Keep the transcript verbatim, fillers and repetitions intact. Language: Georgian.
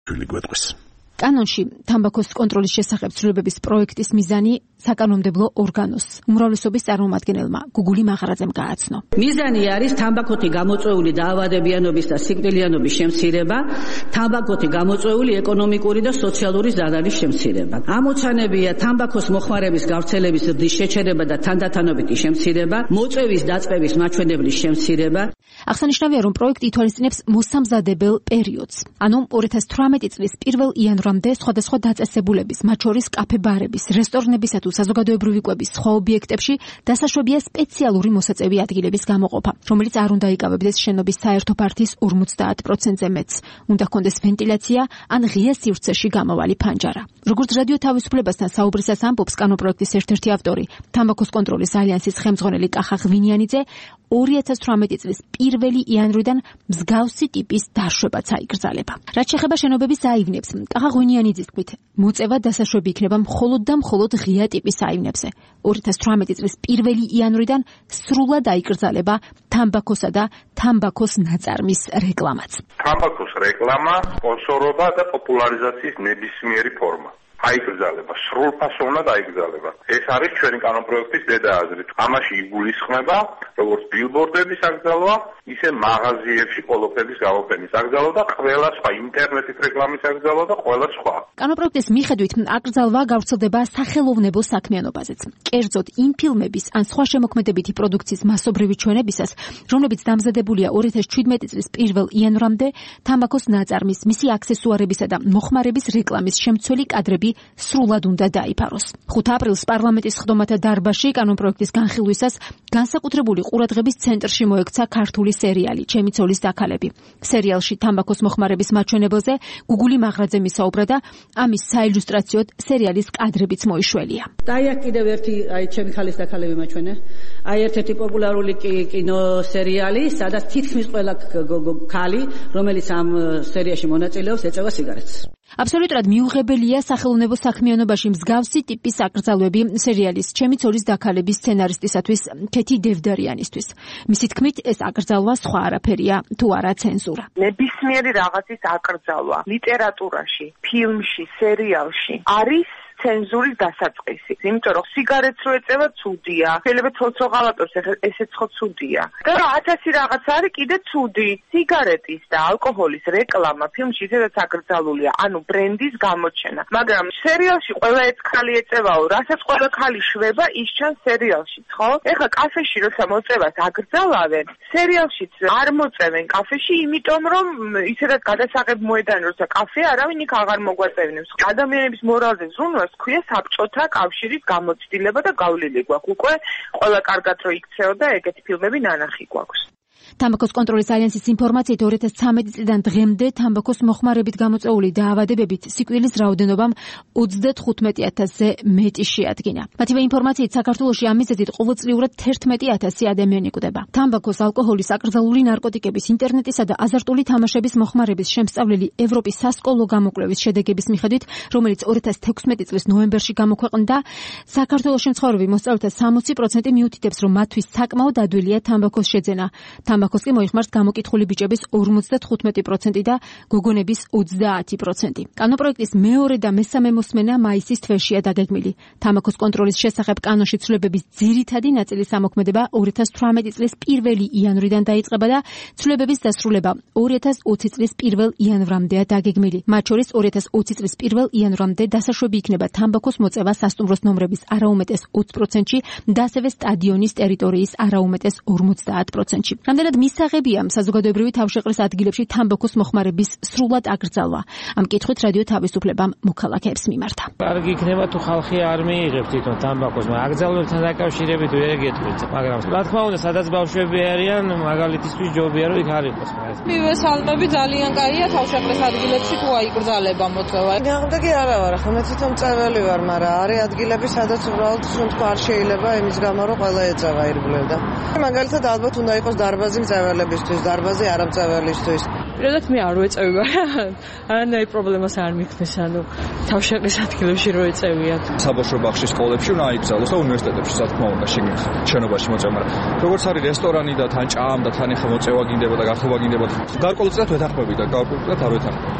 კანონში თამბაქოს კონტროლის შესახებ ცვლილებების პროექტის მიზანი საკანონმდებლო ორგანოს უმრავლესობის წარმომადგენელმა გუგული მაღარაძემ გააცნო. მიზანი არის თამბაქოთი გამოწვეული დაავადებიანობის და სიკვდილიანობის შემცირება, თამბაქოთი გამოწვეული ეკონომიკური და სოციალური ზარალის შემცირება. ამოცანებია თამბაქოს მოხმარების გავრცელების ზრდის შეჩერება და თანდათანობითი შემცირება, მოწვევის დაწყების მაჩვენებლის შემცირება. აღსანიშნავია, რომ პროექტი ითვალისწინებს მოსამზადებელ პერიოდს, ანუ ორი ათას თვრამეტი წლის პირველ იანვრამდე სხვადასხვა დაწესებულების, მათ შორის კაფე-ბარების, რესტორნებისა თუ საზოგადოებრივი კვების სხვა ობიექტებში დასაშვებია სპეციალური მოსაწევი ადგილების გამოყოფა, რომელიც არ უნდა იკავებდეს შენობის საერთო ფართის ორმოცდაათ პროცენტზე მეტს. უნდა ჰქონდეს ვენტილაცია ან ღია სივრცეში გამავალი ფანჯარა. როგორც რადიო თავისუფლებასთან საუბრისას ამბობს კანონპროექტის ერთ-ერთი ავტორი, თამბაქოს კონტროლის ალიანსის ხელმძღვანელი კახა ღვინიანიძე, ორი ათას თვრამეტი წლის პირველი იანვრიდან მსგავსი ტიპის დაშვებაც აიკრძალება. რაც შეეხება შენობების აივნებს, კახა ღვინიანიძის თქმით, მოწევა დასაშვები იქნება მხოლოდ და მხოლოდ ღია ტიპის აივნებზე. ორი ათას თვრამეტი წლის პირველი იანვრიდან სრულად აიკრძალება თამბაქოსა და თამბაქოს ნაწარმის რეკლამაც. თამბაქოს რეკლამა, სპონსორობა და პოპულარიზაციის ნებისმიერი ფორმა. აიკრძალება, სრულფასოვნად აიკრძალება. ეს არის ჩვენი კანონპროექტის დედა აზრი. ამაში იგულისხმება, როგორც ბილბორდების აკრძალვა, ისე მაღაზიებში პოლოფების გამოფენის აკრძალვა და ყველა სხვა ინტერნეტის რეკლამის აკრძალვა და ყველა სხვა. კანონპროექტის მიხედვით აკრძალვა გავრცელდება სახელოვნებო საქმიანობაზეც. კერძოდ იმ ფილმების ან სხვა შემოქმედებითი პროდუქციის მასობრივი ჩვენებისას, რომლებიც დამზადებულია ორი ათას ჩვიდმეტი წლის პირველ იანვრამდე, თამბაქოს ნაწარმის, მისი აქსესუარებისა და მოხმარების რეკლამის შემცველი კადრები სრულად უნდა დაიფაროს. ხუთი აპრილს პარლამენტის სხდომათა დარბაზში კანონპროექტის განხილვისას განსაკუთრებული ყურადღების ცენტრში მოექცა ქართული სერიალი ჩემი ცოლის დაქალები. სერიალში თამბაქოს მოხმარების მაჩვენებელზე გუგული მაღრაძემ ისაუბრა და ამის საილუსტრაციოდ სერიალის კადრებიც მოიშველია. და აი აქ კიდევ ერთი აი ჩემი ხალის დაქალები მაჩვენე. აი ერთ-ერთი პოპულარული კინო სერიალი, სადაც თითქმის ყველა ქალი, რომელიც ამ სერიაში მონაწილეობს, ეწევა სიგარეტს. აბსოლუტურად მიუღებელია სახელოვნებო საქმიანობაში მსგავსი ტიპის აკრძალვები სერიალის ჩემი ცოლის დაქალების სცენარისტისათვის ქეთი დევდარიანისთვის. მისი თქმით, ეს აკრძალვა სხვა არაფერია, თუ არა ცენზურა. ნებისმიერი რაღაცის აკრძალვა ლიტერატურაში, ფილმში, სერიალში არის ცენზურის დასაწყისი. იმიტომ რომ სიგარეტს რო ეწევა ცუდია, შეიძლება ცოცხალატოს ესეც ხო ცუდია. და ათასი რაღაც არის კიდე ცუდი. სიგარეტის და ალკოჰოლის რეკლამა ფილმში ისედაც აკრძალულია, ანუ ბრენდის გამოჩენა. მაგრამ სერიალში ყველა ეს ხალი ეწევაო, რასაც ყველა ხალი შვება, ის ჩანს სერიალშიც, ხო? ეხლა კაფეში როცა მოწევას აკრძალავენ, სერიალშიც არ მოწევენ კაფეში, იმიტომ რომ ისედაც გადასაღებ მოედანი როცა კაფე არავინ იქ აღარ მოგვაწევინებს. ადამიანების მორალზე ზრუნვას ქვია საბჭოთა კავშირის გამოცდილება და გავლილი გვაქვს. უკვე ყველა კარგად რო იქცეოდა, ეგეთი ფილმები ნანახი გვაქვს. თამბაქოს კონტროლის ალიანსის ინფორმაციით ორი ათას ცხრამეტი წლიდან დღემდე თამბაქოს მოხმარებით გამოწვეული დაავადებებით სიკვდილის რაოდენობამ ოცდათხუთმეტი ათასზე მეტი შეადგინა. მათივე ინფორმაციით საქართველოში ამ მიზეზით ყოველწლიურად თერთმეტი ათასი ადამიანი კვდება. თამბაქოს, ალკოჰოლის, აკრძალული ნარკოტიკების, ინტერნეტისა და აზარტული თამაშების მოხმარების შემსწავლელი ევროპის სასკოლო გამოკვლევის შედეგების მიხედვით, რომელიც ორი ათას თექვსმეტი წლის ნოემბერში გამოქვეყნდა, საქართველოში მცხოვრები მოსწავლეთა სამოცი პროცენტი მიუთითებს, რომ მათთვის საკმაოდ ადვილია თამბაქოს შეძენა. თამბაქოს კი მოიხმარს გამოკითხული ბიჭების ორმოცდათხუთმეტი პროცენტი და გოგონების ოცდაათი პროცენტი. კანონპროექტის მეორე და მესამე მოსმენა მაისის თვეშია დაგეგმილი. თამბაქოს კონტროლის შესახებ კანონში ცვლილებების ძირითადი ნაწილის ამოქმედება ორი ათას თვრამეტი წლის პირველი იანვრიდან დაიწყება და ცვლილებების დასრულება ორი ათას ოცი წლის პირველ იანვრამდეა დაგეგმილი. მათ შორის ორი ათას ოცი წლის პირველ იანვრამდე დასაშვები იქნება თამბაქოს მოწევა სასტუმროს ნომრების არაუმეტეს ოცი პროცენტში და ასევე სტადიონის ტერიტორიის არაუმეტეს ორმოცდაათ პროცენტში. რამდენად მისაღებია საზოგადოებრივი თავშეყრის ადგილებში თამბაქოს მოხმარების სრულად აკრძალვა. ამ კითხვით რადიო თავისუფლებამ მოქალაქეებს მიმართა. კარგი იქნება თუ ხალხი არ მიიღებს თვითონ თამბაქოს, მაგრამ აკრძალვებთან დაკავშირებით ვერ გეტყვით, მაგრამ რა თქმა უნდა, სადაც ბავშვები არიან, მაგალითისთვის ჯობია რომ იქ არ იყოს. მივესალმები, ძალიან კაია თავშეყრის ადგილებში თუ აიკრძალება მოწევა. გამდეგი არა ვარ, ახლა მე თვითონ მწეველი ვარ, მაგრამ არის ადგილები, სადაც უბრალოდ თქო არ შეიძლება იმის გამო რომ ყველა ეწევა ირგვლივ და მაგალითად ალბათ უნდა იყოს დარბაზი მწეველებისთვის, დარბაზი არამწეველისთვის. პირადად მე არ ვეწევი, არანაირ პრობლემას არ მიქმნის, ანუ თავშეყრის ადგილებში რო ეწევიათ. საბავშვო ბაღში, სკოლებში უნდა აიკრძალოს და უნივერსიტეტებში, რა თქმა უნდა, შიგნით შენობაში მოწევა, მაგრამ როგორც არის რესტორანი და თან ჭამ და თან ეხა მოწევა გინდება და გართობა გინდება, გარკვეულწილად ვეთანხმები და გარკვეულწილად არ ვეთანხმები.